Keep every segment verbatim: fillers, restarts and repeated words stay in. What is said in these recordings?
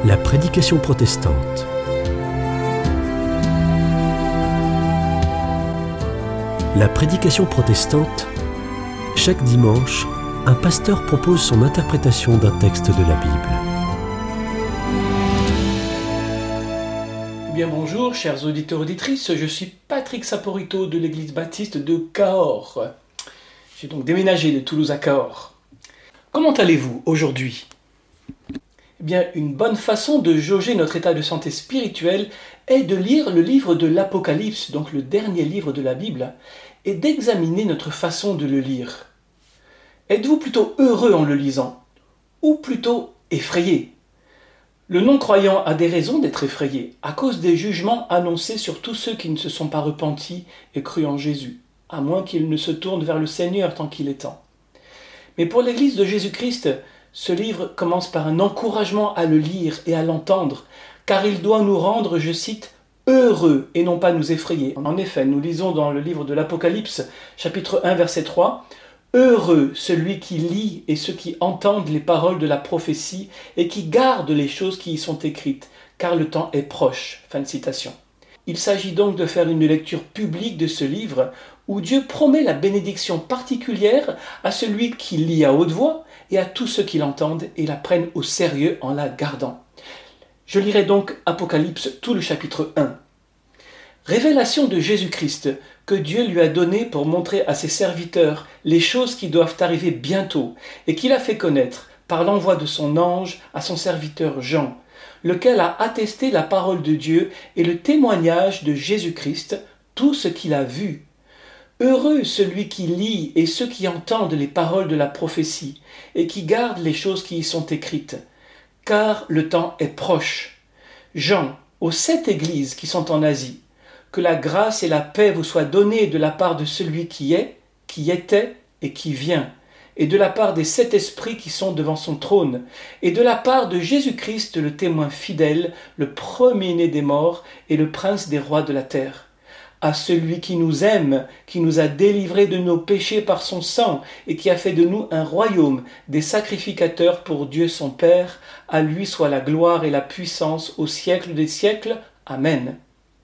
La prédication protestante. La prédication protestante, chaque dimanche, un pasteur propose son interprétation d'un texte de la Bible. Bien bonjour, chers auditeurs et auditrices, je suis Patrick Saporito de l'église baptiste de Cahors. J'ai donc déménagé de Toulouse à Cahors. Comment allez-vous aujourd'hui ? Eh bien, une bonne façon de jauger notre état de santé spirituelle est de lire le livre de l'Apocalypse, donc le dernier livre de la Bible, et d'examiner notre façon de le lire. Êtes-vous plutôt heureux en le lisant, ou plutôt effrayé ? Le non-croyant a des raisons d'être effrayé, à cause des jugements annoncés sur tous ceux qui ne se sont pas repentis et crus en Jésus, à moins qu'ils ne se tournent vers le Seigneur tant qu'il est temps. Mais pour l'Église de Jésus-Christ, ce livre commence par un encouragement à le lire et à l'entendre, car il doit nous rendre, je cite, « heureux » et non pas nous effrayer. En effet, nous lisons dans le livre de l'Apocalypse, chapitre un, verset trois, « Heureux celui qui lit et ceux qui entendent les paroles de la prophétie et qui gardent les choses qui y sont écrites, car le temps est proche. » Fin de citation. Il s'agit donc de faire une lecture publique de ce livre où Dieu promet la bénédiction particulière à celui qui lit à haute voix et à tous ceux qui l'entendent et la prennent au sérieux en la gardant. Je lirai donc Apocalypse, tout le chapitre un. Révélation de Jésus-Christ que Dieu lui a donnée pour montrer à ses serviteurs les choses qui doivent arriver bientôt et qu'il a fait connaître par l'envoi de son ange à son serviteur Jean, lequel a attesté la parole de Dieu et le témoignage de Jésus-Christ, tout ce qu'il a vu. Heureux celui qui lit et ceux qui entendent les paroles de la prophétie et qui gardent les choses qui y sont écrites, car le temps est proche. Jean, aux sept églises qui sont en Asie, que la grâce et la paix vous soient données de la part de celui qui est, qui était et qui vient, et de la part des sept esprits qui sont devant son trône, et de la part de Jésus-Christ, le témoin fidèle, le premier-né des morts et le prince des rois de la terre. À celui qui nous aime, qui nous a délivrés de nos péchés par son sang, et qui a fait de nous un royaume, des sacrificateurs pour Dieu son Père, à lui soit la gloire et la puissance au siècle des siècles. Amen.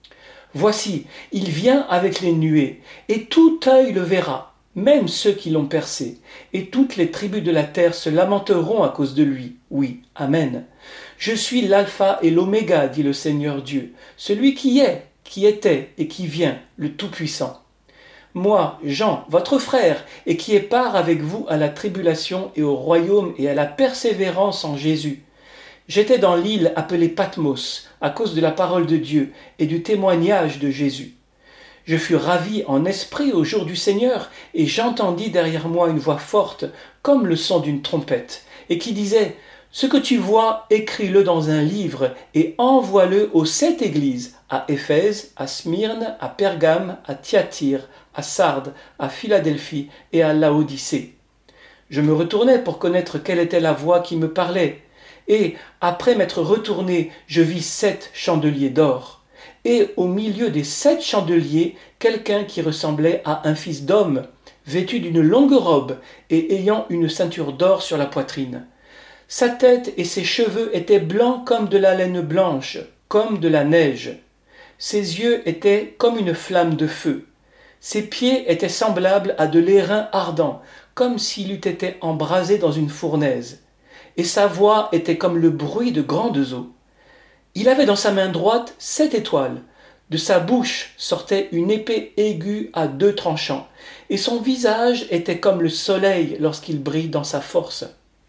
Voici, il vient avec les nuées, et tout œil le verra, même ceux qui l'ont percé, et toutes les tribus de la terre se lamenteront à cause de lui. Oui, Amen. Je suis l'alpha et l'oméga, dit le Seigneur Dieu, celui qui est, qui était et qui vient, le Tout-Puissant. Moi, Jean, votre frère, et qui ai part avec vous à la tribulation et au royaume et à la persévérance en Jésus. J'étais dans l'île appelée Patmos, à cause de la parole de Dieu et du témoignage de Jésus. Je fus ravi en esprit au jour du Seigneur, et j'entendis derrière moi une voix forte, comme le son d'une trompette, et qui disait « Ce que tu vois, écris-le dans un livre, et envoie-le aux sept églises, à Éphèse, à Smyrne, à Pergame, à Thyatire, à Sardes, à Philadelphie et à Laodicée. » Je me retournai pour connaître quelle était la voix qui me parlait, et, après m'être retourné, je vis sept chandeliers d'or. Et au milieu des sept chandeliers, quelqu'un qui ressemblait à un fils d'homme, vêtu d'une longue robe et ayant une ceinture d'or sur la poitrine. Sa tête et ses cheveux étaient blancs comme de la laine blanche, comme de la neige. Ses yeux étaient comme une flamme de feu. Ses pieds étaient semblables à de l'airain ardent, comme s'il eût été embrasé dans une fournaise. Et sa voix était comme le bruit de grandes eaux. Il avait dans sa main droite sept étoiles. De sa bouche sortait une épée aiguë à deux tranchants, et son visage était comme le soleil lorsqu'il brille dans sa force.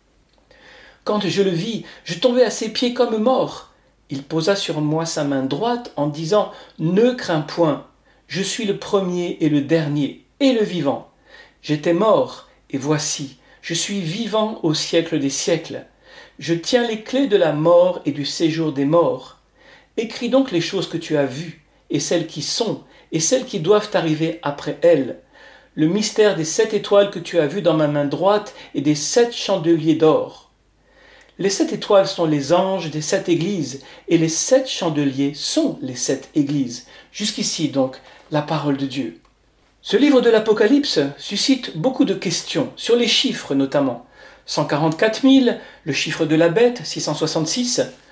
Quand je le vis, je tombai à ses pieds comme mort. Il posa sur moi sa main droite en disant « Ne crains point, je suis le premier et le dernier, et le vivant. J'étais mort, et voici, je suis vivant au siècle des siècles. Je tiens les clés de la mort et du séjour des morts. Écris donc les choses que tu as vues, et celles qui sont, et celles qui doivent arriver après elles. Le mystère des sept étoiles que tu as vues dans ma main droite et des sept chandeliers d'or. Les sept étoiles sont les anges des sept églises, et les sept chandeliers sont les sept églises. Jusqu'ici donc, la parole de Dieu. Ce livre de l'Apocalypse suscite beaucoup de questions, sur les chiffres notamment. cent quarante-quatre mille, le chiffre de la bête, six cent soixante-six.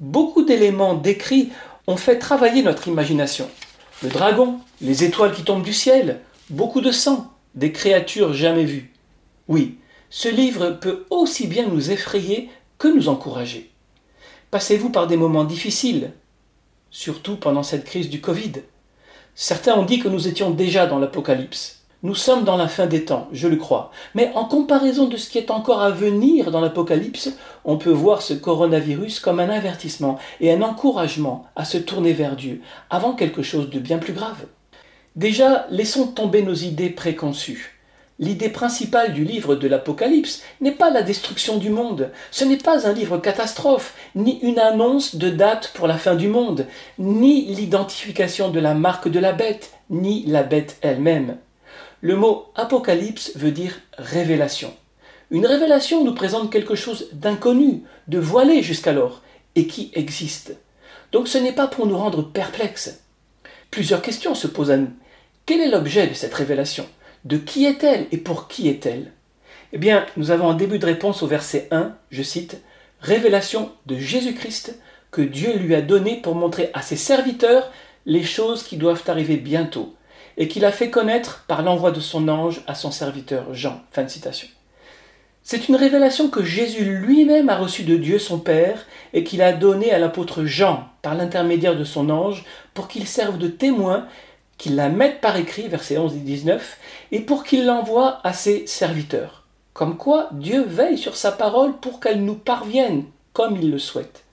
Beaucoup d'éléments décrits ont fait travailler notre imagination. Le dragon, les étoiles qui tombent du ciel, beaucoup de sang, des créatures jamais vues. Oui, ce livre peut aussi bien nous effrayer que nous encourager. Passez-vous par des moments difficiles, surtout pendant cette crise du Covid. Certains ont dit que nous étions déjà dans l'Apocalypse. Nous sommes dans la fin des temps, je le crois. Mais en comparaison de ce qui est encore à venir dans l'Apocalypse, on peut voir ce coronavirus comme un avertissement et un encouragement à se tourner vers Dieu avant quelque chose de bien plus grave. Déjà, laissons tomber nos idées préconçues. L'idée principale du livre de l'Apocalypse n'est pas la destruction du monde. Ce n'est pas un livre catastrophe, ni une annonce de date pour la fin du monde, ni l'identification de la marque de la bête, ni la bête elle-même. Le mot apocalypse veut dire révélation. Une révélation nous présente quelque chose d'inconnu, de voilé jusqu'alors, et qui existe. Donc ce n'est pas pour nous rendre perplexes. Plusieurs questions se posent à nous. Quel est l'objet de cette révélation ? De qui est-elle et pour qui est-elle ? Eh bien, nous avons un début de réponse au verset un, je cite, « Révélation de Jésus-Christ que Dieu lui a donnée pour montrer à ses serviteurs les choses qui doivent arriver bientôt. » et qu'il a fait connaître par l'envoi de son ange à son serviteur Jean. Fin de citation. C'est une révélation que Jésus lui-même a reçue de Dieu son Père et qu'il a donnée à l'apôtre Jean par l'intermédiaire de son ange pour qu'il serve de témoin, qu'il la mette par écrit, versets onze et dix-neuf, et pour qu'il l'envoie à ses serviteurs. Comme quoi Dieu veille sur sa parole pour qu'elle nous parvienne comme il le souhaite.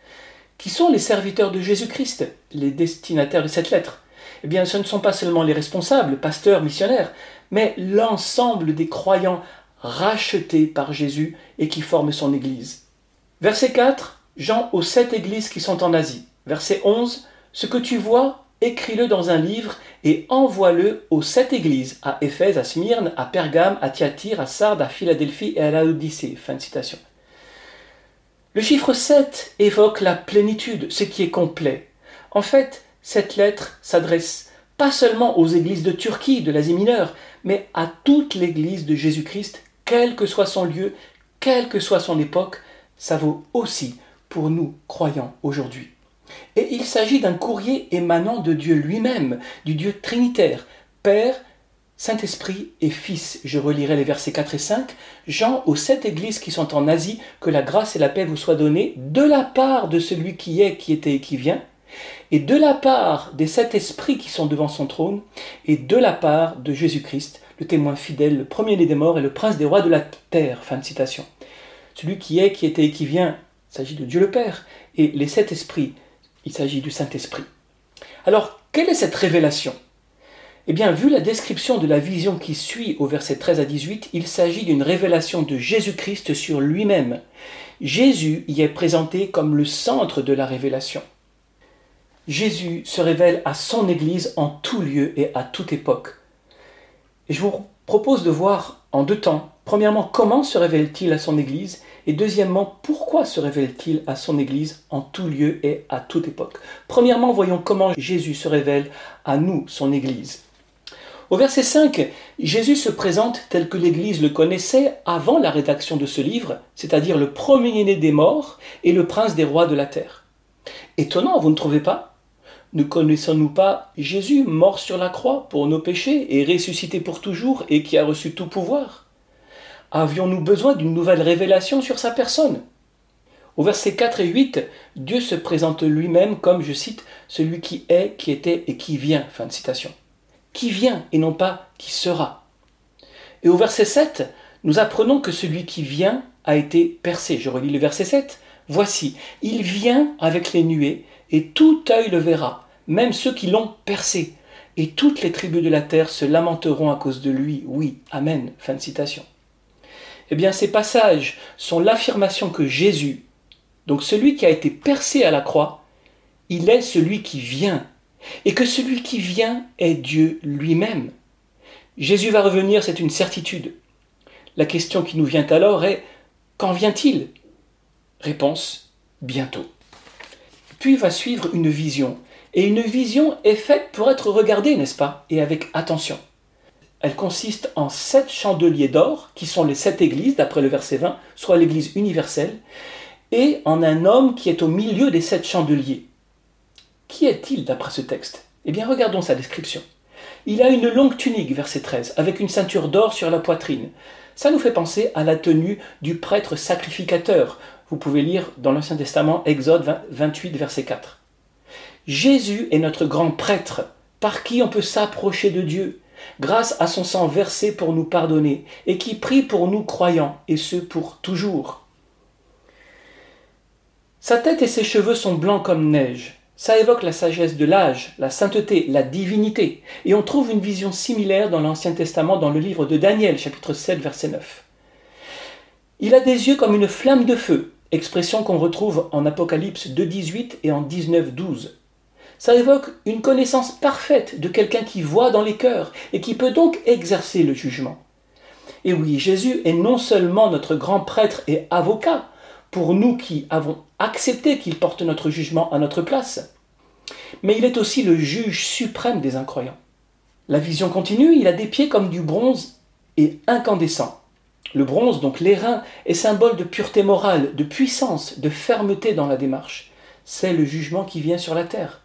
Qui sont les serviteurs de Jésus-Christ, les destinataires de cette lettre ? Eh bien, ce ne sont pas seulement les responsables, pasteurs, missionnaires, mais l'ensemble des croyants rachetés par Jésus et qui forment son Église. Verset quatre, Jean aux sept églises qui sont en Asie. Verset onze, ce que tu vois, écris-le dans un livre et envoie-le aux sept églises, à Éphèse, à Smyrne, à Pergame, à Thyatire, à Sardes, à Philadelphie et à Laodicée. Fin de citation. Le chiffre sept évoque la plénitude, ce qui est complet. En fait, cette lettre s'adresse pas seulement aux églises de Turquie, de l'Asie mineure, mais à toute l'église de Jésus-Christ, quel que soit son lieu, quelle que soit son époque, ça vaut aussi pour nous croyants aujourd'hui. Et il s'agit d'un courrier émanant de Dieu lui-même, du Dieu trinitaire, Père, Saint-Esprit et Fils. Je relirai les versets quatre et cinq. Jean aux sept églises qui sont en Asie, que la grâce et la paix vous soient données de la part de celui qui est, qui était et qui vient, et de la part des sept esprits qui sont devant son trône, et de la part de Jésus-Christ, le témoin fidèle, le premier-né des morts et le prince des rois de la terre. Fin de citation. Celui qui est, qui était et qui vient, il s'agit de Dieu le Père, et les sept esprits, il s'agit du Saint-Esprit. Alors, quelle est cette révélation ? Eh bien, vu la description de la vision qui suit au verset treize à dix-huit, il s'agit d'une révélation de Jésus-Christ sur lui-même. Jésus y est présenté comme le centre de la révélation. Jésus se révèle à son Église en tout lieu et à toute époque. Et je vous propose de voir en deux temps. Premièrement, comment se révèle-t-il à son Église ? Et deuxièmement, pourquoi se révèle-t-il à son Église en tout lieu et à toute époque ? Premièrement, voyons comment Jésus se révèle à nous, son Église. Au verset cinq, Jésus se présente tel que l'Église le connaissait avant la rédaction de ce livre, c'est-à-dire le premier-né des morts et le prince des rois de la terre. Étonnant, vous ne trouvez pas ? Ne connaissons-nous pas Jésus, mort sur la croix pour nos péchés et ressuscité pour toujours et qui a reçu tout pouvoir ? Avions-nous besoin d'une nouvelle révélation sur sa personne ? Au verset quatre et huit, Dieu se présente lui-même comme, je cite, « celui qui est, qui était et qui vient ». Fin de citation. Qui vient et non pas qui sera. Et au verset sept, nous apprenons que celui qui vient a été percé. Je relis le verset sept. « Voici, il vient avec les nuées et tout œil le verra. Même ceux qui l'ont percé, et toutes les tribus de la terre se lamenteront à cause de lui. Oui, amen. » Fin de citation. Eh bien, ces passages sont l'affirmation que Jésus, donc celui qui a été percé à la croix, il est celui qui vient, et que celui qui vient est Dieu lui-même. Jésus va revenir, c'est une certitude. La question qui nous vient alors est, quand vient-il ? Réponse, bientôt. Puis va suivre une vision. Et une vision est faite pour être regardée, n'est-ce pas ? Et avec attention. Elle consiste en sept chandeliers d'or, qui sont les sept églises, d'après le verset vingt, soit l'église universelle. et en un homme qui est au milieu des sept chandeliers. Qui est-il d'après ce texte? Eh bien, regardons sa description. Il a une longue tunique, verset treize, avec une ceinture d'or sur la poitrine. Ça nous fait penser à la tenue du prêtre sacrificateur. Vous pouvez lire dans l'Ancien Testament, Exode vingt-huit, verset quatre. Jésus est notre grand prêtre, par qui on peut s'approcher de Dieu, grâce à son sang versé pour nous pardonner, et qui prie pour nous croyants, et ce pour toujours. Sa tête et ses cheveux sont blancs comme neige. Ça évoque la sagesse de l'âge, la sainteté, la divinité. Et on trouve une vision similaire dans l'Ancien Testament, dans le livre de Daniel, chapitre sept, verset neuf. Il a des yeux comme une flamme de feu, expression qu'on retrouve en Apocalypse deux, dix-huit et en dix-neuf, douze. Ça évoque une connaissance parfaite de quelqu'un qui voit dans les cœurs et qui peut donc exercer le jugement. Et oui, Jésus est non seulement notre grand prêtre et avocat, pour nous qui avons accepté qu'il porte notre jugement à notre place, mais il est aussi le juge suprême des incroyants. La vision continue, il a des pieds comme du bronze et incandescent. Le bronze, donc l'airain, est symbole de pureté morale, de puissance, de fermeté dans la démarche. C'est le jugement qui vient sur la terre.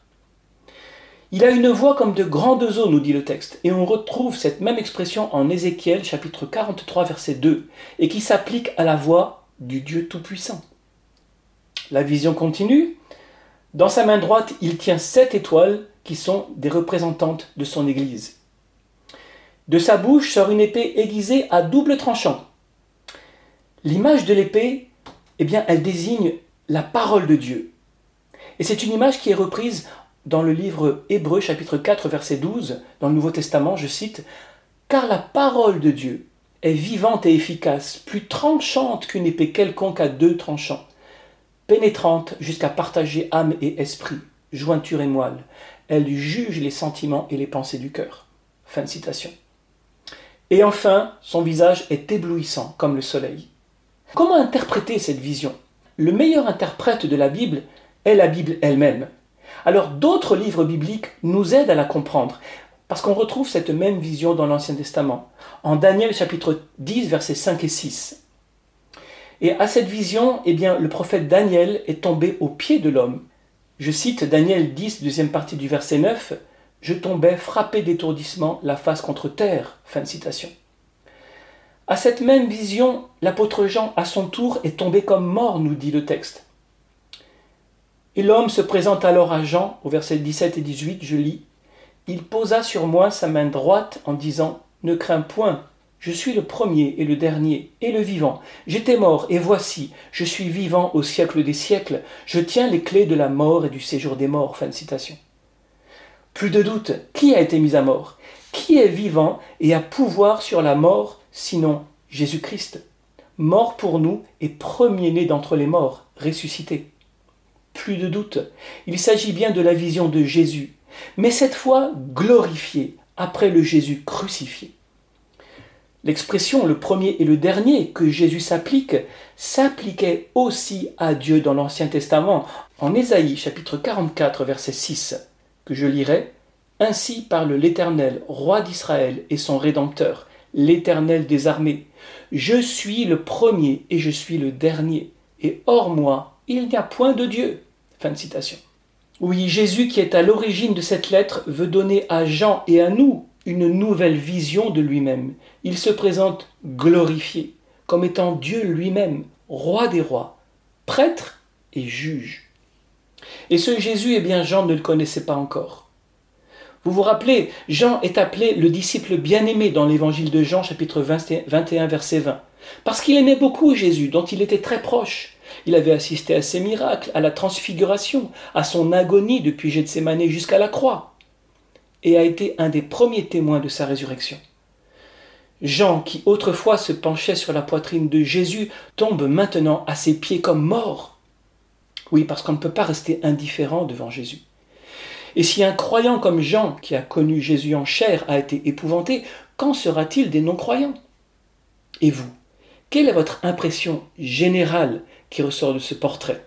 Il a une voix comme de grandes eaux, nous dit le texte, et on retrouve cette même expression en Ézéchiel, chapitre quarante-trois, verset deux, et qui s'applique à la voix du Dieu Tout-Puissant. La vision continue. Dans sa main droite, il tient sept étoiles qui sont des représentantes de son Église. De sa bouche sort une épée aiguisée à double tranchant. L'image de l'épée, eh bien, elle désigne la parole de Dieu. Et c'est une image qui est reprise dans le livre Hébreux, chapitre quatre, verset douze, dans le Nouveau Testament, je cite, « Car la parole de Dieu est vivante et efficace, plus tranchante qu'une épée quelconque à deux tranchants, pénétrante jusqu'à partager âme et esprit, jointure et moelle. Elle juge les sentiments et les pensées du cœur. » Fin de citation. Et enfin, son visage est éblouissant comme le soleil. Comment interpréter cette vision? Le meilleur interprète de la Bible est la Bible elle-même. Alors d'autres livres bibliques nous aident à la comprendre, parce qu'on retrouve cette même vision dans l'Ancien Testament, en Daniel chapitre dix, versets cinq et six. Et à cette vision, eh bien, le prophète Daniel est tombé aux pieds de l'homme. Je cite Daniel dix, deuxième partie du verset neuf, « Je tombais frappé d'étourdissement, la face contre terre ». Fin de citation. À cette même vision, l'apôtre Jean, à son tour, est tombé comme mort, nous dit le texte. Et l'homme se présente alors à Jean, au verset dix-sept et dix-huit, je lis, « Il posa sur moi sa main droite en disant, « Ne crains point, je suis le premier et le dernier et le vivant. J'étais mort et voici, je suis vivant au siècle des siècles. Je tiens les clés de la mort et du séjour des morts. » Fin de citation. Plus de doute, qui a été mis à mort? Qui est vivant et a pouvoir sur la mort, sinon Jésus-Christ, mort pour nous et premier-né d'entre les morts, ressuscité? Plus de doute, il s'agit bien de la vision de Jésus, mais cette fois glorifié, après le Jésus crucifié. L'expression « le premier et le dernier » que Jésus s'applique, s'appliquait aussi à Dieu dans l'Ancien Testament, en Ésaïe chapitre quarante-quatre, verset six, que je lirai. « Ainsi parle l'Éternel, roi d'Israël et son Rédempteur, l'Éternel des armées. Je suis le premier et je suis le dernier, et hors moi, il n'y a point de Dieu. » Fin de citation. Oui, Jésus qui est à l'origine de cette lettre veut donner à Jean et à nous une nouvelle vision de lui-même. Il se présente glorifié, comme étant Dieu lui-même, roi des rois, prêtre et juge. Et ce Jésus, eh bien, Jean ne le connaissait pas encore. Vous vous rappelez, Jean est appelé le disciple bien-aimé dans l'évangile de Jean, chapitre vingt et un, verset vingt. Parce qu'il aimait beaucoup Jésus, dont il était très proche. Il avait assisté à ses miracles, à la transfiguration, à son agonie depuis Gethsémane jusqu'à la croix, et a été un des premiers témoins de sa résurrection. Jean, qui autrefois se penchait sur la poitrine de Jésus, tombe maintenant à ses pieds comme mort. Oui, parce qu'on ne peut pas rester indifférent devant Jésus. Et si un croyant comme Jean, qui a connu Jésus en chair, a été épouvanté, qu'en sera-t-il des non-croyants? Et vous, quelle est votre impression générale qui ressort de ce portrait?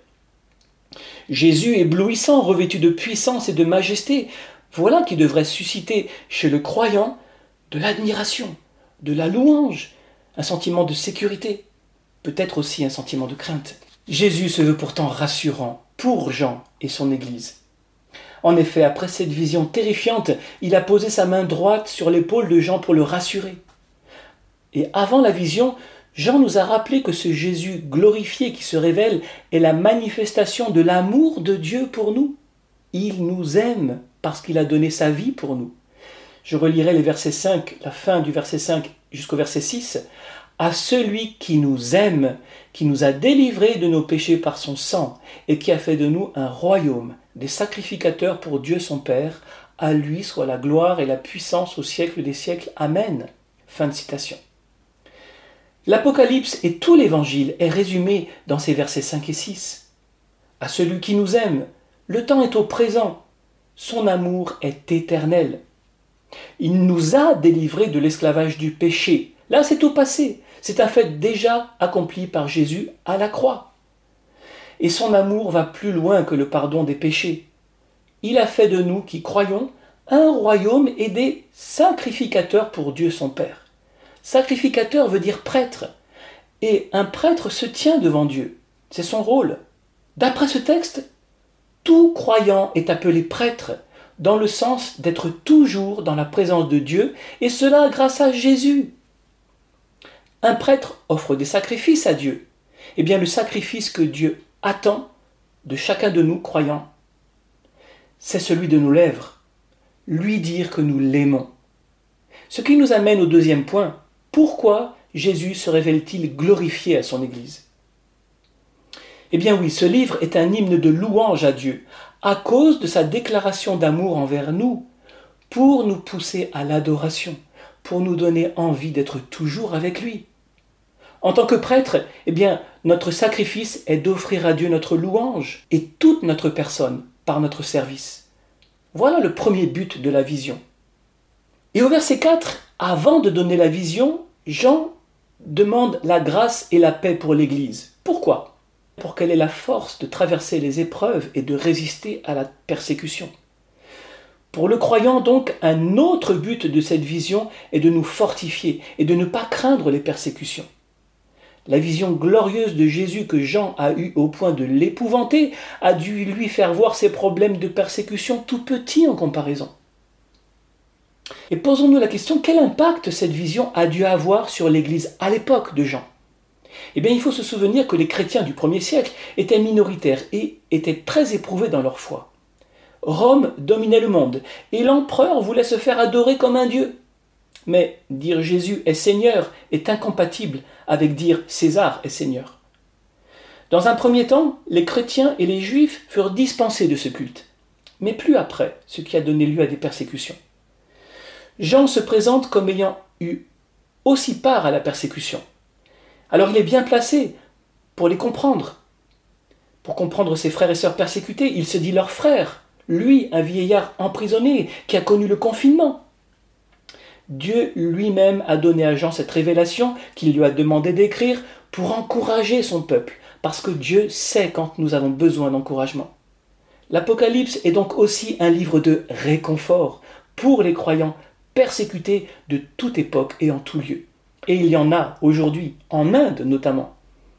Jésus éblouissant, revêtu de puissance et de majesté, voilà qui devrait susciter chez le croyant de l'admiration, de la louange, un sentiment de sécurité, peut-être aussi un sentiment de crainte. Jésus se veut pourtant rassurant pour Jean et son Église. En effet, après cette vision terrifiante, il a posé sa main droite sur l'épaule de Jean pour le rassurer. Et avant la vision, Jean nous a rappelé que ce Jésus glorifié qui se révèle est la manifestation de l'amour de Dieu pour nous. Il nous aime parce qu'il a donné sa vie pour nous. Je relirai les versets cinq, la fin du verset cinq jusqu'au verset six. À celui qui nous aime, qui nous a délivrés de nos péchés par son sang, et qui a fait de nous un royaume, des sacrificateurs pour Dieu son Père, à lui soit la gloire et la puissance au siècle des siècles. Amen. Fin de citation. L'Apocalypse et tout l'Évangile est résumé dans ces versets cinq et six. À celui qui nous aime, le temps est au présent, son amour est éternel. Il nous a délivrés de l'esclavage du péché. Là, c'est au passé. C'est un fait déjà accompli par Jésus à la croix. Et son amour va plus loin que le pardon des péchés. Il a fait de nous qui croyons un royaume et des sacrificateurs pour Dieu son Père. Sacrificateur veut dire prêtre. Et un prêtre se tient devant Dieu. C'est son rôle. D'après ce texte, tout croyant est appelé prêtre, dans le sens d'être toujours dans la présence de Dieu, et cela grâce à Jésus. Un prêtre offre des sacrifices à Dieu. Eh bien, le sacrifice que Dieu attend de chacun de nous croyants, c'est celui de nos lèvres, lui dire que nous l'aimons. Ce qui nous amène au deuxième point. Pourquoi Jésus se révèle-t-il glorifié à son Église ? Eh bien oui, ce livre est un hymne de louange à Dieu, à cause de sa déclaration d'amour envers nous, pour nous pousser à l'adoration, pour nous donner envie d'être toujours avec lui. En tant que prêtre, eh bien, notre sacrifice est d'offrir à Dieu notre louange et toute notre personne par notre service. Voilà le premier but de la vision. Et au verset quatre, avant de donner la vision, Jean demande la grâce et la paix pour l'Église. Pourquoi ? Pour qu'elle ait la force de traverser les épreuves et de résister à la persécution. Pour le croyant donc, un autre but de cette vision est de nous fortifier et de ne pas craindre les persécutions. La vision glorieuse de Jésus que Jean a eue au point de l'épouvanter a dû lui faire voir ses problèmes de persécution tout petits en comparaison. Et posons-nous la question, quel impact cette vision a dû avoir sur l'Église à l'époque de Jean ? Eh bien, il faut se souvenir que les chrétiens du premier siècle étaient minoritaires et étaient très éprouvés dans leur foi. Rome dominait le monde et l'empereur voulait se faire adorer comme un dieu. Mais dire Jésus est Seigneur est incompatible avec dire César est Seigneur. Dans un premier temps, les chrétiens et les juifs furent dispensés de ce culte, mais plus après, ce qui a donné lieu à des persécutions. Jean se présente comme ayant eu aussi part à la persécution. Alors il est bien placé pour les comprendre. Pour comprendre ses frères et sœurs persécutés, il se dit leur frère, lui, un vieillard emprisonné qui a connu le confinement. Dieu lui-même a donné à Jean cette révélation qu'il lui a demandé d'écrire pour encourager son peuple, parce que Dieu sait quand nous avons besoin d'encouragement. L'Apocalypse est donc aussi un livre de réconfort pour les croyants persécutés de toute époque et en tout lieu. Et il y en a aujourd'hui, en Inde notamment.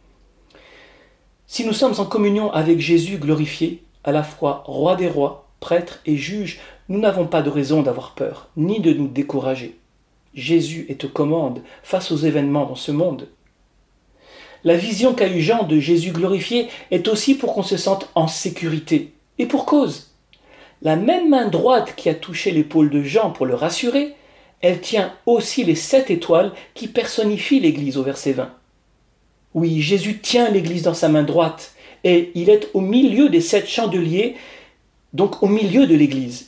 Si nous sommes en communion avec Jésus glorifié, à la fois roi des rois, prêtre et juge, nous n'avons pas de raison d'avoir peur, ni de nous décourager. Jésus est aux commandes face aux événements dans ce monde. La vision qu'a eue Jean de Jésus glorifié est aussi pour qu'on se sente en sécurité. Et pour cause. La même main droite qui a touché l'épaule de Jean pour le rassurer, elle tient aussi les sept étoiles qui personnifient l'Église au verset vingt. Oui, Jésus tient l'Église dans sa main droite et il est au milieu des sept chandeliers, donc au milieu de l'Église.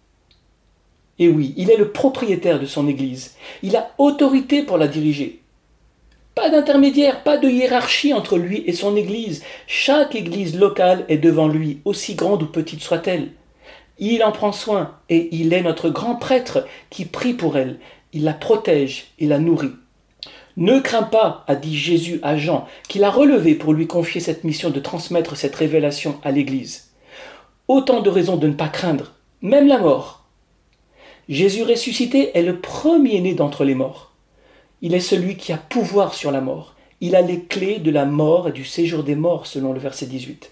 Et oui, il est le propriétaire de son Église. Il a autorité pour la diriger. Pas d'intermédiaire, pas de hiérarchie entre lui et son Église. Chaque Église locale est devant lui, aussi grande ou petite soit-elle. Il en prend soin et il est notre grand prêtre qui prie pour elle. Il la protège et la nourrit. Ne crains pas, a dit Jésus à Jean, qu'il a relevé pour lui confier cette mission de transmettre cette révélation à l'Église. Autant de raisons de ne pas craindre, même la mort. Jésus ressuscité est le premier-né d'entre les morts. Il est celui qui a pouvoir sur la mort Il a les clés de la mort et du séjour des morts, selon le verset dix-huit.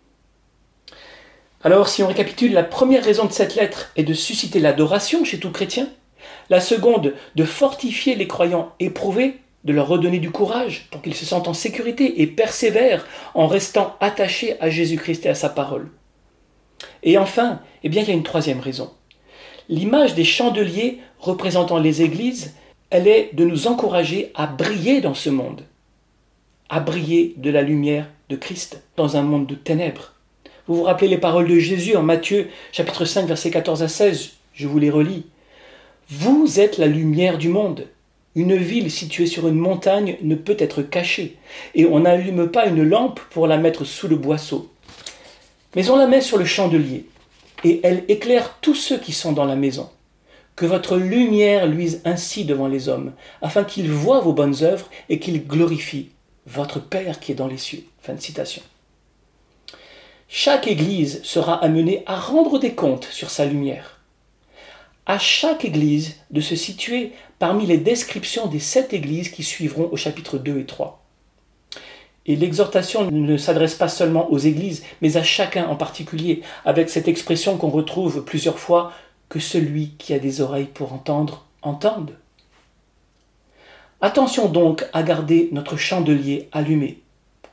Alors, si on récapitule, la première raison de cette lettre est de susciter l'adoration chez tout chrétien. La seconde, de fortifier les croyants éprouvés, de leur redonner du courage pour qu'ils se sentent en sécurité et persévèrent en restant attachés à Jésus-Christ et à sa parole. Et enfin, eh bien, il y a une troisième raison. L'image des chandeliers représentant les églises, elle est de nous encourager à briller dans ce monde, à briller de la lumière de Christ dans un monde de ténèbres. Vous vous rappelez les paroles de Jésus en Matthieu chapitre cinq, versets quatorze à seize, je vous les relis. « Vous êtes la lumière du monde. Une ville située sur une montagne ne peut être cachée, et on n'allume pas une lampe pour la mettre sous le boisseau. Mais on la met sur le chandelier, et elle éclaire tous ceux qui sont dans la maison. Que votre lumière luise ainsi devant les hommes, afin qu'ils voient vos bonnes œuvres et qu'ils glorifient votre Père qui est dans les cieux. » Fin de citation. Chaque église sera amenée à rendre des comptes sur sa lumière. À chaque église de se situer parmi les descriptions des sept églises qui suivront au chapitre deux et trois. Et l'exhortation ne s'adresse pas seulement aux églises, mais à chacun en particulier, avec cette expression qu'on retrouve plusieurs fois, que celui qui a des oreilles pour entendre, entende. Attention donc à garder notre chandelier allumé. Comment ?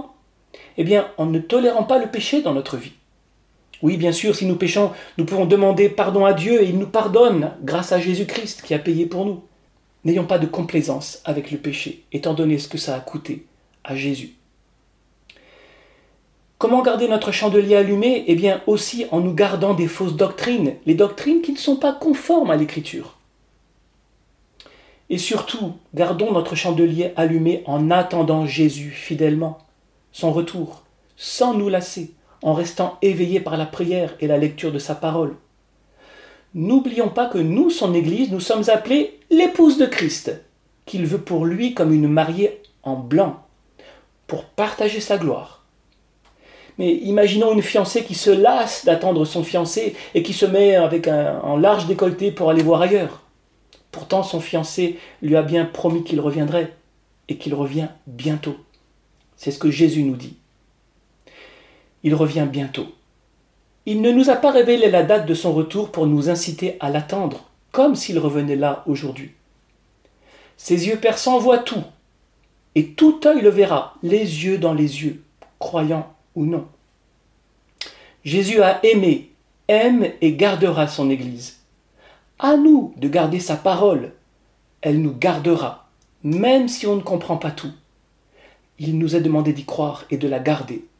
Eh bien, en ne tolérant pas le péché dans notre vie. Oui, bien sûr, si nous péchons, nous pouvons demander pardon à Dieu et il nous pardonne grâce à Jésus-Christ qui a payé pour nous. N'ayons pas de complaisance avec le péché, étant donné ce que ça a coûté à Jésus. Comment garder notre chandelier allumé ? Eh bien, aussi en nous gardant des fausses doctrines, les doctrines qui ne sont pas conformes à l'Écriture. Et surtout, gardons notre chandelier allumé en attendant Jésus fidèlement, son retour, sans nous lasser, en restant éveillés par la prière et la lecture de sa parole. N'oublions pas que nous, son Église, nous sommes appelés l'épouse de Christ, qu'il veut pour lui comme une mariée en blanc, pour partager sa gloire. Mais imaginons une fiancée qui se lasse d'attendre son fiancé et qui se met avec un, un large décolleté pour aller voir ailleurs. Pourtant, son fiancé lui a bien promis qu'il reviendrait et qu'il revient bientôt. C'est ce que Jésus nous dit. Il revient bientôt. Il ne nous a pas révélé la date de son retour pour nous inciter à l'attendre, comme s'il revenait là aujourd'hui. Ses yeux perçants voient tout, et tout œil le verra, les yeux dans les yeux, croyant ou non. Jésus a aimé, aime et gardera son Église. À nous de garder sa parole. Elle nous gardera, même si on ne comprend pas tout. Il nous a demandé d'y croire et de la garder.